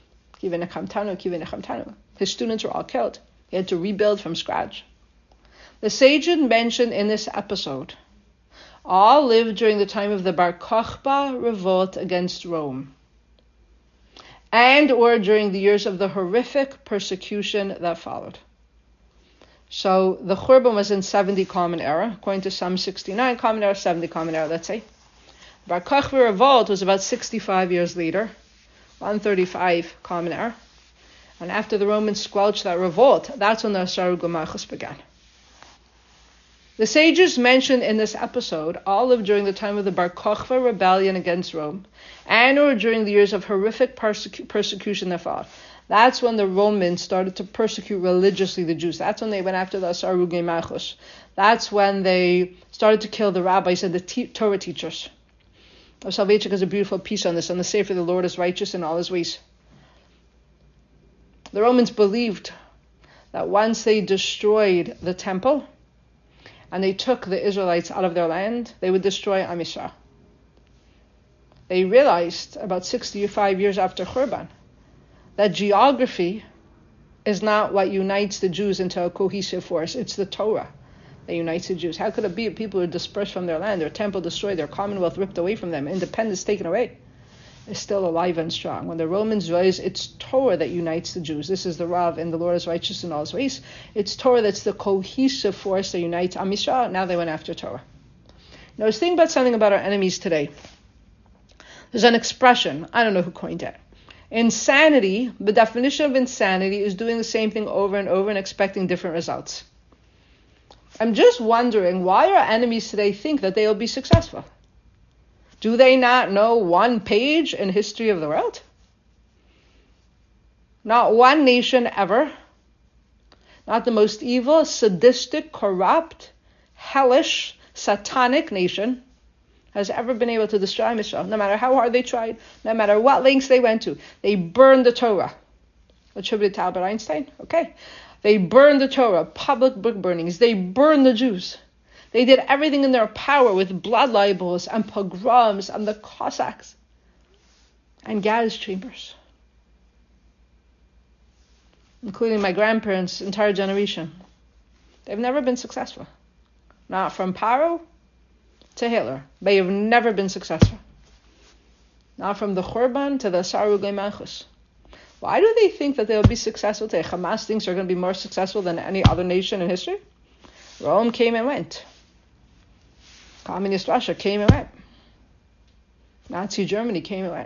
His students were all killed. He had to rebuild from scratch. The sages mentioned in this episode all lived during the time of the Bar Kokhba revolt against Rome, and or during the years of the horrific persecution that followed. So the Churban was in seventy Common Era, according to some sixty-nine Common Era, seventy Common Era, let's say. Bar Kokhba revolt was about sixty-five years later, one thirty-five Common Era. And after the Romans squelched that revolt, that's when the Asar Rugei Malchus began. The sages mentioned in this episode all lived during the time of the Bar Kokhba rebellion against Rome, and or during the years of horrific persecu- persecution that followed. That's when the Romans started to persecute religiously the Jews. That's when they went after the Asar Rugei Malchus. That's when they started to kill the rabbis and the te- Torah teachers. Soloveitchik has a beautiful piece on this, on the Sefer, the Lord is righteous in all his ways. The Romans believed that once they destroyed the temple and they took the Israelites out of their land, they would destroy Am Yisrael. They realized about sixty-five years after Churban that geography is not what unites the Jews into a cohesive force. It's the Torah that unites the Jews. How could it be if people are dispersed from their land, their temple destroyed, their commonwealth ripped away from them, independence taken away? is still alive and strong. When the Romans rise, it's Torah that unites the Jews. This is the Rav, and the Lord is righteous in all his ways. It's Torah that's the cohesive force that unites Am Yisrael. Now they went after Torah. Now I was thinking about something about our enemies today. There's an expression, I don't know who coined it. Insanity, the definition of insanity is doing the same thing over and over and expecting different results. I'm just wondering why our enemies today think that they'll be successful. Do they not know one page in history of the world? Not one nation ever, not the most evil, sadistic, corrupt, hellish, satanic nation has ever been able to destroy Israel, no matter how hard they tried, no matter what lengths they went to. They burned the Torah. Attributed to Albert Einstein? Okay. They burned the Torah, public book burnings. They burned the Jews. They did everything in their power with blood libels and pogroms and the Cossacks and gas chambers, including my grandparents' entire generation. They've never been successful. Not from Paro to Hitler. They have never been successful. Not from the Churban to the Sarugay Malchus. Why do they think that they'll be successful today? Hamas thinks they're going to be more successful than any other nation in history? Rome came and went. Communist Russia came and went. Nazi Germany came and went.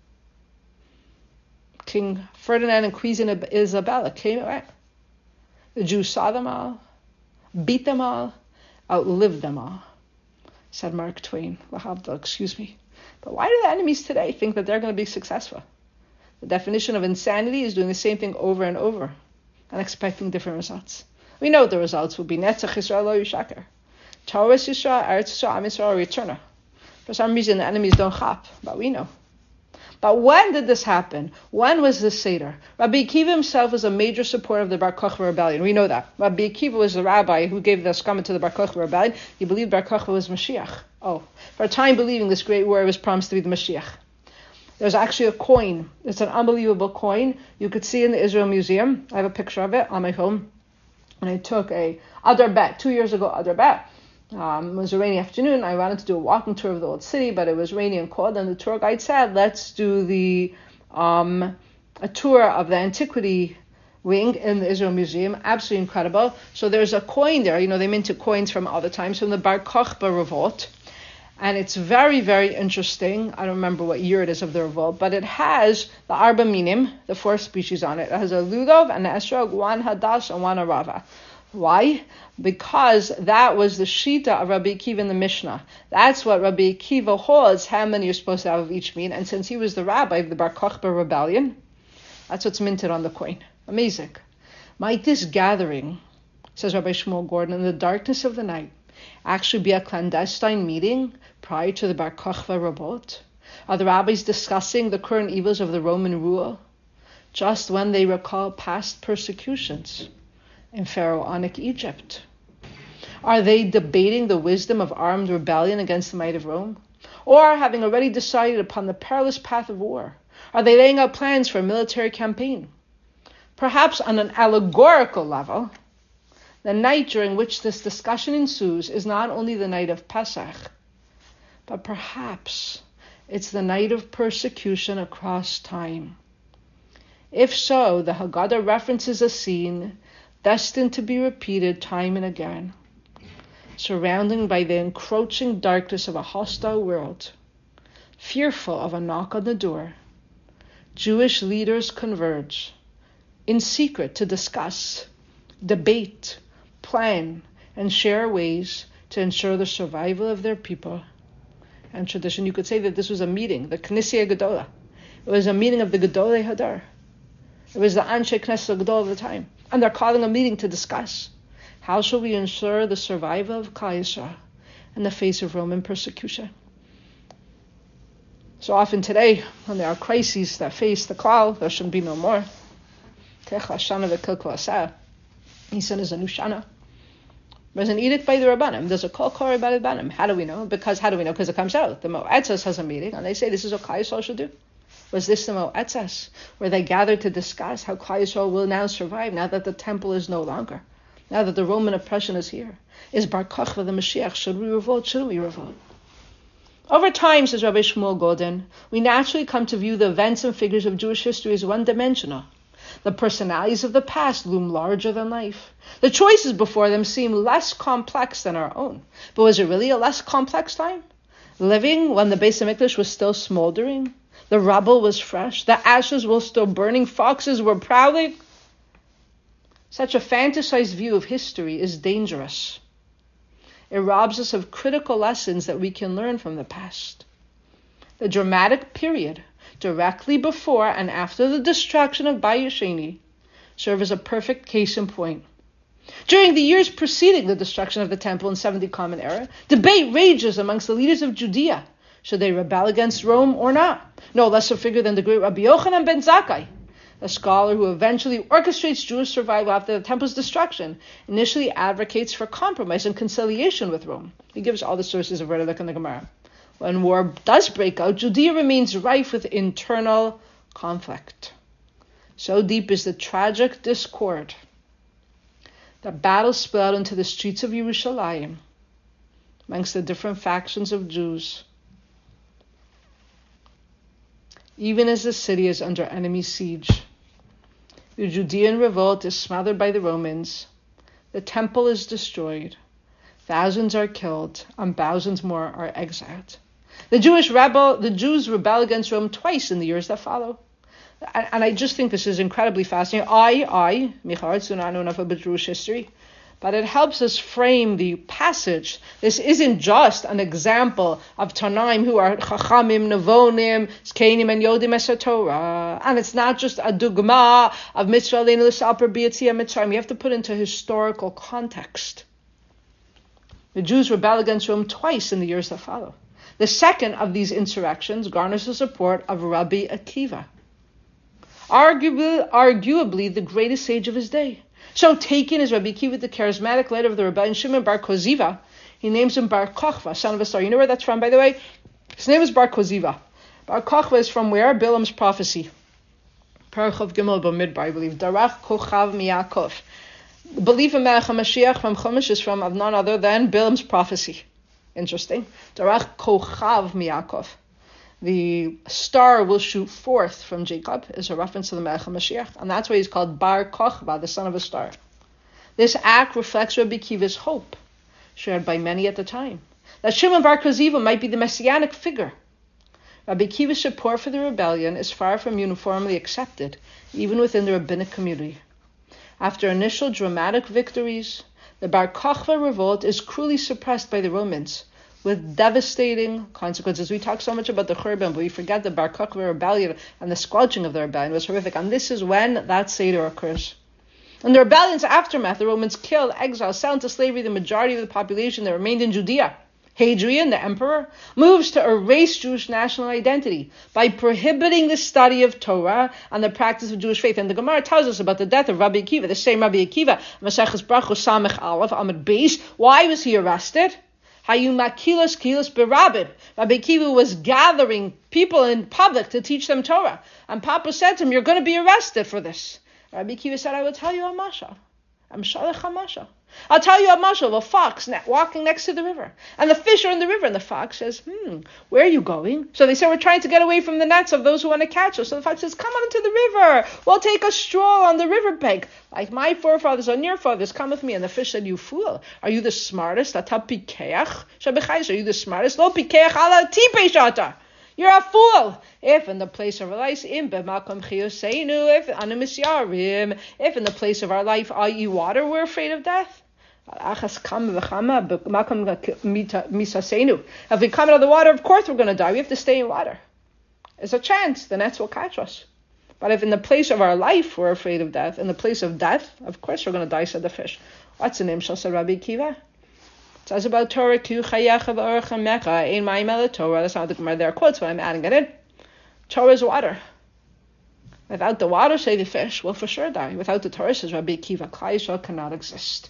King Ferdinand and Queen Isabella came and went. The Jews saw them all, beat them all, outlived them all, said Mark Twain. Lahavdil, excuse me. But why do the enemies today think that they're going to be successful? The definition of insanity is doing the same thing over and over and expecting different results. We know what the results will be. Netzach Yisrael lo yishaker. Torah Yisrael, Eretz Yisrael, Am Yisrael, Returner. For some reason, the enemies don't chap, but we know. But when did this happen? When was this Seder? Rabbi Akiva himself was a major supporter of the Bar Kokhba rebellion. We know that. Rabbi Akiva was the rabbi who gave the skama to the Bar Kokhba rebellion. He believed Bar Kokhba was Mashiach. Oh, for a time believing this great war was promised to be the Mashiach. There's actually a coin. It's an unbelievable coin. You could see in the Israel Museum. I have a picture of it on my home. And I took a Adar Bet, two years ago, Adar Bet. Um, it was a rainy afternoon. I wanted to do a walking tour of the old city, but it was rainy and cold. And the tour guide said, let's do the um, a tour of the antiquity wing in the Israel Museum. Absolutely incredible. So there's a coin there. You know, they minted coins from all the times from the Bar Kokhba revolt. And it's very, very interesting. I don't remember what year it is of the revolt, but it has the Arba Minim, the four species on it. It has a Ludov, an Esrog, one Hadash, and one Arava. Why? Because that was the Shita of Rabbi Akiva in the Mishnah. That's what Rabbi Akiva holds, how many you're supposed to have of each mean. And since he was the rabbi of the Bar Kokhba rebellion, that's what's minted on the coin. Amazing. Might this gathering, says Rabbi Shmuel Gordon, in the darkness of the night, actually be a clandestine meeting prior to the Bar Kokhba revolt? Are the rabbis discussing the current evils of the Roman rule just when they recall past persecutions in Pharaonic Egypt? Are they debating the wisdom of armed rebellion against the might of Rome? Or, having already decided upon the perilous path of war, are they laying out plans for a military campaign? Perhaps on an allegorical level, the night during which this discussion ensues is not only the night of Pesach, but perhaps it's the night of persecution across time. If so, the Haggadah references a scene destined to be repeated time and again, surrounded by the encroaching darkness of a hostile world. Fearful of a knock on the door, Jewish leaders converge in secret to discuss, debate, plan, and share ways to ensure the survival of their people and tradition. You could say that this was a meeting, the Knesset Gedola. It was a meeting of the Gedolei Hadar. It was the Anshe Knesset Gedola of the time. And they're calling a meeting to discuss how shall we ensure the survival of Klal Yisrael in the face of Roman persecution. So often today, when there are crises that face the Klal, there shouldn't be no more. Nisan is a new Shana. There's an edict by the Rabbanim. There's a call call by the Rabbanim. How do we know? Because how do we know? Because it comes out. The Mo'etzes has a meeting, and they say this is what Klal Yisrael should do. Was this the Mo'etzes, where they gathered to discuss how Klal Yisrael will now survive now that the temple is no longer, now that the Roman oppression is here? Is Bar Kokhba the Mashiach? Should we revolt? Shouldn't we revolt? Over time, says Rabbi Shmuel Goldin, we naturally come to view the events and figures of Jewish history as one-dimensional. The personalities of the past loom larger than life. The choices before them seem less complex than our own. But was it really a less complex time? Living when the Beis HaMikdash was still smoldering? The rubble was fresh? The ashes were still burning? Foxes were prowling? Such a fantasized view of history is dangerous. It robs us of critical lessons that we can learn from the past. The dramatic period directly before and after the destruction of Bayit Sheni serve as a perfect case in point. During the years preceding the destruction of the temple in seventy Common Era, debate rages amongst the leaders of Judea. Should they rebel against Rome or not? No less a figure than the great Rabbi Yochanan ben Zakkai, a scholar who eventually orchestrates Jewish survival after the temple's destruction, initially advocates for compromise and conciliation with Rome. He gives all the sources of Radak in the Gemara. When war does break out, Judea remains rife with internal conflict. So deep is the tragic discord that battles spill out into the streets of Yerushalayim amongst the different factions of Jews, even as the city is under enemy siege. The Judean revolt is smothered by the Romans. The temple is destroyed. Thousands are killed, and thousands more are exiled. The Jewish rebel, the Jews rebel against Rome twice in the years that follow. And, and I just think this is incredibly fascinating. I, I, Michal, so not know enough about Jewish history, but it helps us frame the passage. This isn't just an example of Tanaim who are Chachamim, Nevonim, Zkenim, and Yodim es Torah. And it's not just a dugma of Mitzvah Leinu L'Salper B'Yetzias Mitzrayim. You have to put into historical context. The Jews rebel against Rome twice in the years that follow. The second of these insurrections garners the support of Rabbi Akiva, arguably, arguably the greatest sage of his day. So taken is Rabbi Akiva, the charismatic leader of the rebellion, Shimon bar Koziva. He names him Bar Kochva, son of a star. You know where that's from, by the way? His name is Bar Koziva. Bar Kochva is from where? Bilam's prophecy. Parachav Gimel Bamidbar, I believe. Darach Kochav Miyakov. The belief in Melech HaMashiach from Chumash is from of none other than Bilam's prophecy. Interesting. Darach Kochav Miyakov. The star will shoot forth from Jacob is a reference to the Melech HaMashiach, and that's why he's called Bar Kochva, the son of a star. This act reflects Rabbi Akiva's hope, shared by many at the time, that Shimon bar Koziva might be the messianic figure. Rabbi Akiva's support for the rebellion is far from uniformly accepted, even within the rabbinic community. After initial dramatic victories, the Bar Kochva revolt is cruelly suppressed by the Romans, with devastating consequences. We talk so much about the Churban, but we forget the Bar Kochva rebellion and the squelching of the rebellion was horrific. And this is when that Seder occurs. In the rebellion's aftermath, the Romans killed, exiled, sell into slavery the majority of the population that remained in Judea. Hadrian, the emperor, moves to erase Jewish national identity by prohibiting the study of Torah and the practice of Jewish faith. And the Gemara tells us about the death of Rabbi Akiva, the same Rabbi Akiva, Maseches Brachos Samech Aleph Amud Beis. Why was he arrested? Hayumakilos kilos berabim. Rabbi Akiva was gathering people in public to teach them Torah. And Papa said to him, you're going to be arrested for this. Rabbi Akiva said, I will tell you a mashal. I'm shalech ha-mashal. I'll tell you a mashal of a fox walking next to the river. And the fish are in the river. And the fox says, hmm, where are you going? So they say, we're trying to get away from the nets of those who want to catch us. So the fox says, come on to the river. We'll take a stroll on the riverbank. Like my forefathers and your fathers, come with me. And the fish said, you fool. Are you the smartest? Are you the smartest? Lo pikeach ala tipei shata. You're a fool. If in the place of our life, if in the place of our life, that is water, we're afraid of death. If we come out of the water, of course we're going to die. We have to stay in water. There's a chance the nets will catch us. But if in the place of our life we're afraid of death, in the place of death, of course we're going to die, said the fish. What's the name? Shall say Rabbi Akiva. It says about Torah, Ku chayecha v'orcha mecha, ein mayim ele Torah. That's not the Gemara there quotes, but I'm adding it in. Torah is water. Without the water, say the fish, will for sure die. Without the Torah, says Rabbi Akiva, Klal Yisrael cannot exist.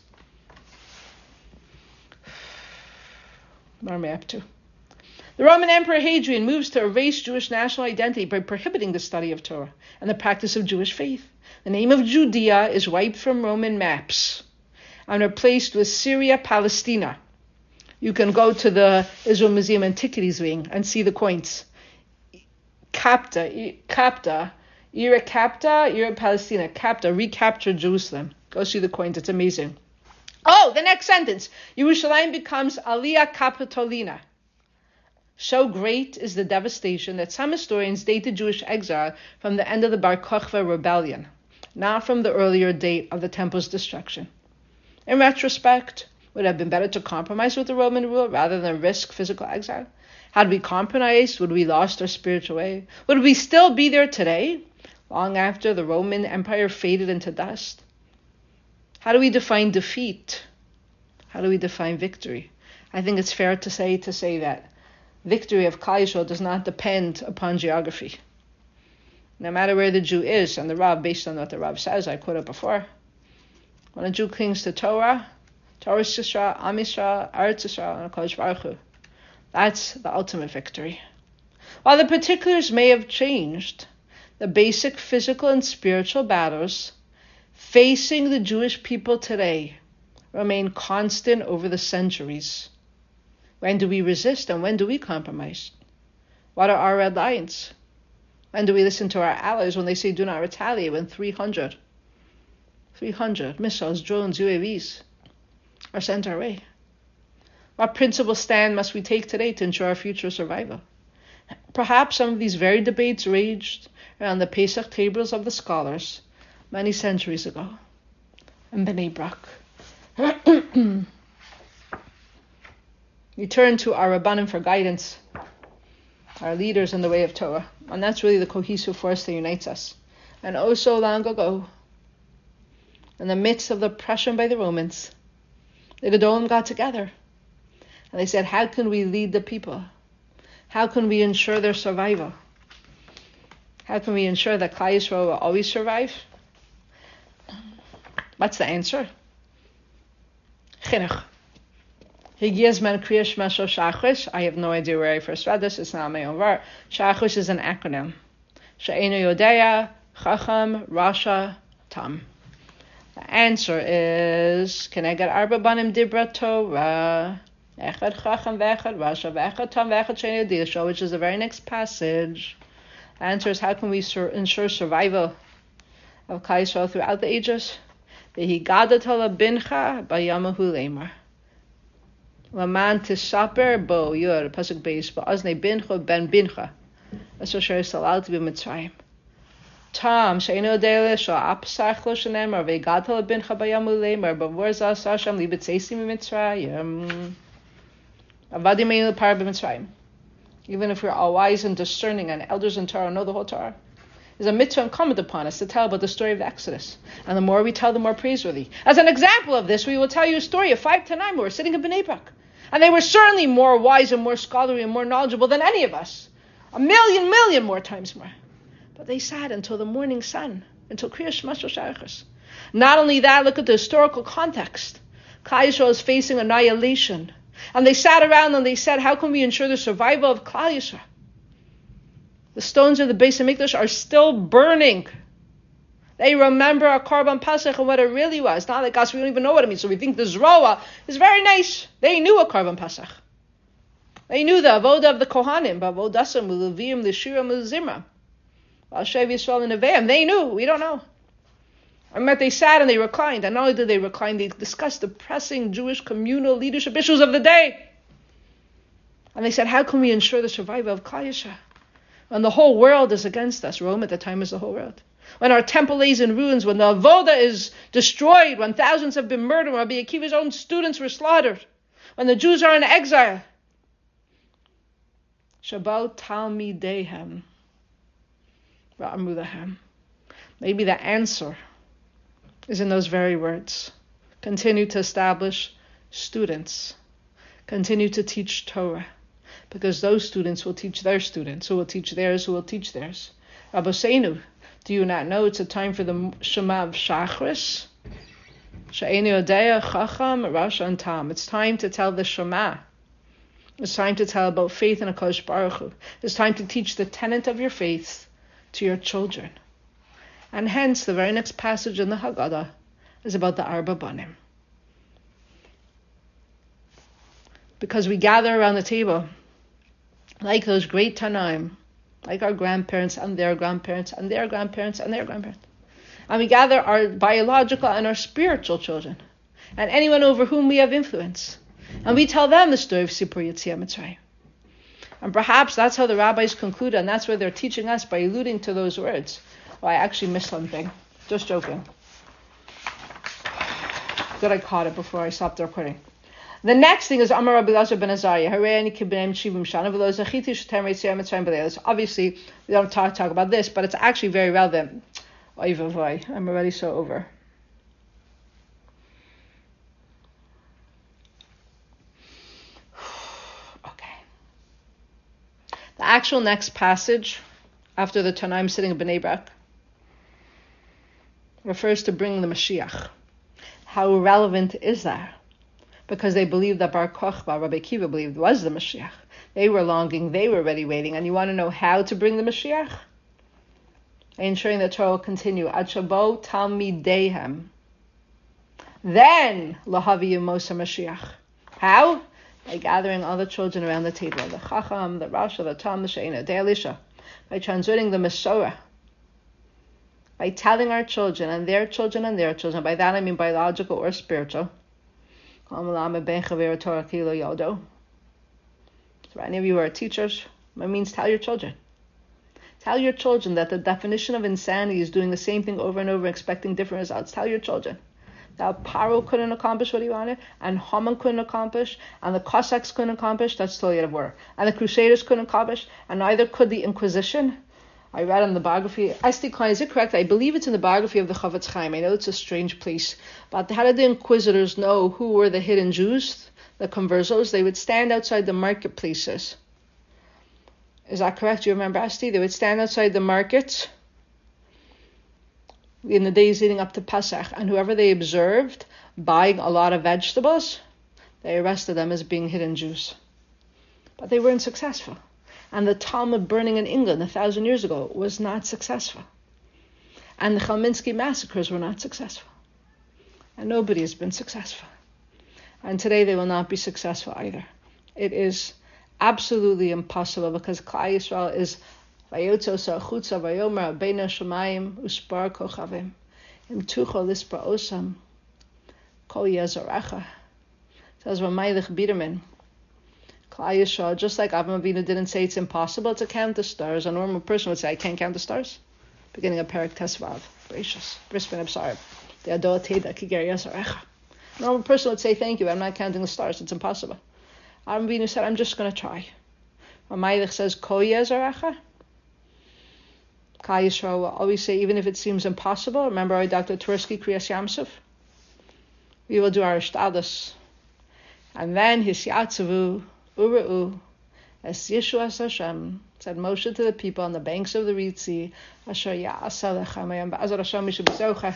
What am I up to? The Roman Emperor Hadrian moves to erase Jewish national identity by prohibiting the study of Torah and the practice of Jewish faith. The name of Judea is wiped from Roman maps and replaced with Syria Palestina. You can go to the Israel Museum Antiquities wing and see the coins. Capta, Capta, Ira Capta, Ira Palestina, Capta, recaptured Jerusalem. Go see the coins, it's amazing. Oh, the next sentence. Yerushalayim becomes Aliyah Capitolina. So great is the devastation that some historians date the Jewish exile from the end of the Bar Kokhba rebellion, not from the earlier date of the temple's destruction. In retrospect, would it have been better to compromise with the Roman rule rather than risk physical exile? Had we compromised, would we lost our spiritual way? Would we still be there today, long after the Roman Empire faded into dust? How do we define defeat? How do we define victory? I think it's fair to say to say that victory of Klal Yisrael does not depend upon geography. No matter where the Jew is, and the Rav, based on what the Rav says, I quoted before, when a Jew clings to Torah, Torah Yisrael, Am Yisrael, Eretz Yisrael, and HaKadosh Baruch Hu, that's the ultimate victory. While the particulars may have changed, the basic physical and spiritual battles facing the Jewish people today remain constant over the centuries. When do we resist and when do we compromise? What are our red lines? When do we listen to our allies when they say do not retaliate when three hundred, three hundred missiles, drones, U A Vs are sent our way? What principle stand must we take today to ensure our future survival? Perhaps some of these very debates raged around the Pesach tables of the scholars many centuries ago in Bnei Brak. We turn to our Rabbanim for guidance, our leaders in the way of Torah, and that's really the cohesive force that unites us. And oh so long ago, in the midst of the oppression by the Romans, the Gedolim got together and they said, how can we lead the people? How can we ensure their survival? How can we ensure that Klal Yisrael will always survive? What's the answer? Chinuch. Higiyazman Kriya Shema Shel Shachris. I have no idea where I first read this. It's not my own word. Shachris is an acronym. She'enu Yodeya, Chacham, Rasha, Tam. The answer is, can I get Arba Banim Dibra Torah? Echad Chacham Vechad Rasha Vechad Tam Vechad She'enu Yodeya, which is the very next passage. The answer is, how can we sur- ensure survival of Klal Yisrael throughout the ages? V'higadat bincha bayamahu lemar. Laman tishaper bo yor pasuk beis ba'azne bincha ben bincha. Asher sher salal to be mitzrayim. Tam sheino dele shal apsach lo shenemar v'higadat bincha bayamahu lemar b'vor zas Hashem libet seisim mitzrayim. Avadim meinu par b'mitzrayim. Even if we're all wise and discerning and elders in Torah know the whole Torah, is a mitzvah incumbent upon us to tell about the story of the Exodus. And the more we tell, the more praiseworthy. As an example of this, we will tell you a story of five to nine who were sitting in Bnei Brak. And they were certainly more wise and more scholarly and more knowledgeable than any of us. A million, million more times more. But they sat until the morning sun, until Kriya Shema Shel Shachris. Not only that, look at the historical context. Klal Yisrael is facing annihilation. And they sat around and they said, how can we ensure the survival of Klal Yisrael? The stones of the Beis HaMikdash are still burning. They remember a Korban Pesach and what it really was. Not like us, we don't even know what it means. So we think the Zroa is very nice. They knew a Korban Pesach. They knew the Avodah of the Kohanim, Bavodasam, Levim, Lishiram, Zimra, Al-Shev Yisrael and Neveim. They knew, we don't know. I mean, they sat and they reclined. And not only did they recline, they discussed the pressing Jewish communal leadership issues of the day. And they said, how can we ensure the survival of Klal Yisrael? When the whole world is against us. Rome at the time is the whole world. When our temple lays in ruins, when the Avodah is destroyed, when thousands have been murdered, when Rabbi Akiva's own students were slaughtered, when the Jews are in exile. Shabbat Talmidehem Ra'amudahem. Maybe the answer is in those very words. Continue to establish students. Continue to teach Torah. Because those students will teach their students, who will teach theirs, who will teach theirs. Rabbeinu, do you not know it's a time for the Shema of Shachris? She'enu Yodeya, Chacham, Rasha, and Tam. It's time to tell the Shema. It's time to tell about faith in HaKadosh Baruch Hu. It's time to teach the tenet of your faith to your children. And hence, the very next passage in the Haggadah is about the Arba Banim. because we gather around the table like those great Tanaim, like our grandparents and their grandparents and their grandparents and their grandparents. And we gather our biological and our spiritual children and anyone over whom we have influence. And we tell them the story of Sipur Yetziat Mitzrayim. And perhaps that's how the rabbis conclude, and that's where they're teaching us by alluding to those words. Oh, I actually missed something. Just joking. Good, I caught it before I stopped the recording. The next thing is Amar Rabbi Elazar ben Azariah. Obviously, we don't talk, talk about this, but it's actually very relevant. Oy vavoy, I'm already so over. Okay. The actual next passage, after the Tanaim sitting in Bnei Brak, refers to bringing the Mashiach. How relevant is that? Because they believed that Bar Kochba, Rabbi Akiva believed, was the Mashiach. They were longing, they were ready waiting, and you want to know how to bring the Mashiach? Ensuring that Torah will continue. Ad Shabo Talmidehem. Then, Lahavi Yemosa Mashiach. How? By gathering all the children around the table. The Chacham, the Rasha, the Tam, the Sheina, the Elisha. By transmitting the Mesorah. By telling our children and their children and their children. By that I mean biological or spiritual. For any of you who are teachers, it means tell your children. Tell your children that the definition of insanity is doing the same thing over and over, expecting different results. Tell your children that Paro couldn't accomplish what he wanted, and Haman couldn't accomplish, and the Cossacks couldn't accomplish. That's totally out of war. And the Crusaders couldn't accomplish, and neither could the Inquisition. I read in the biography, Esti Klein, is it correct? I believe it's in the biography of the Chavetz Chaim. I know it's a strange place. But how did the Inquisitors know who were the hidden Jews, the conversos? They would stand outside the marketplaces. Is that correct? Do you remember, Esti? They would stand outside the markets in the days leading up to Pesach, and whoever they observed buying a lot of vegetables, they arrested them as being hidden Jews. But they weren't successful. And the Talmud burning in England a thousand years ago was not successful. And the Chelminsky massacres were not successful. And nobody has been successful. And today they will not be successful either. It is absolutely impossible because Klal Yisrael is Vayotzo Sa'achutza Vayomer Beina Shemayim Uspar Kochavim Im Tucho Lispar Osam Kol Yezorecha. Says Ramaylich Biederman. Klal Yisrael, just like Avraham Avinu didn't say it's impossible to count the stars, a normal person would say, I can't count the stars. Beginning of Perek Tesvav, gracious, Brisbane Absarib, the Adoa Teda Kiger Yezorecha. A normal person would say, thank you, I'm not counting the stars, it's impossible. Avraham Avinu said, I'm just going to try. Ramaylich says, Kol Yezorecha. Klal Yisrael will always say, even if it seems impossible, remember our Doctor Twersky Kriyas Yamsuf? We will do our Ishtadus. And then his Yatzavu, Ura'u, as Yeshua Hashem, said Moshe to the people on the banks of the Reed Sea, Asher Ya'asa Lechem, Ba'azar Hashem Mishu B'zocha,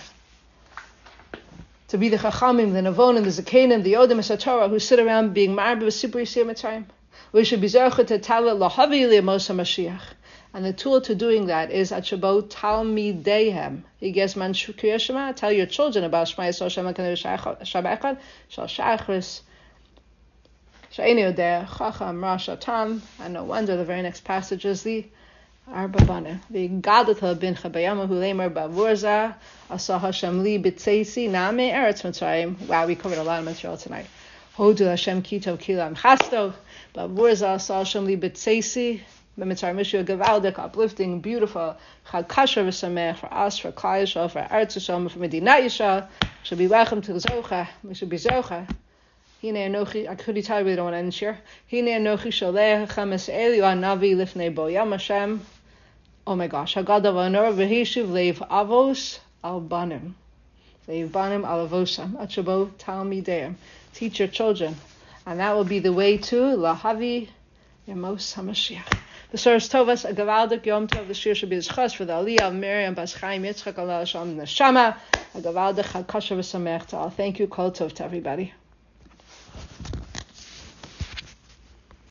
to be the Chachamim, the Navonim, the Zakanim, the Yodim, the Torah, who sit around being married with Sipur Yetziat Mitzrayim. We should be Zocha to tell it, Lahavi Li'amosa Mashiach. And the tool to doing that is at Shabbat Talmidehem. He gets man Kriyas Shema, tell your children about Shema Yisrael Shem HaKadosh Shabbat Shal Shachris, Sha'ini Odeh, Chacham, Rasha, Tam, and no wonder the very next passage is the Arba Banim. The Gadata bin Chabayama Hulemer Bavurza, Asa Hashem Li B'Tzeisi, Name Eretz Mitzrayim. Wow, we covered a lot of material tonight. Hodu Hashem Kito Kilam Chasto, Bavurza, Asa Hashem Li B'Tzeisi, B'Mitzrayim Mishu Gavaldik, uplifting, beautiful, Chag Kasher V'Samech, for us, for Klal Yisrael, for Eretz Yisrael, for Medina Yisrael, should be welcome to the Zocha, we should be Zocha. Hine Anochi, I could tell you we don't want to end here. Hine Anochi Sholech Chames Eli Anavi Lifnei Bo Yam Hashem. Oh my gosh, Hagadav Anor V'Hishiv Leiv Avos Al Banim. Leiv Banim Al Avosam. Achabo Talmideim. Teach your children. And that will be the way to Lahavi Yemos HaMashiach. The Source Tovas, a Gavaldik Yom Tov, the Shir should be the Chas for the Aliyah of Miriam Bas Chaim Yitzchak Allah Hashem Neshama. A Gavaldik Chag Kasher V'Samech. Thank you, Kol Tov to everybody.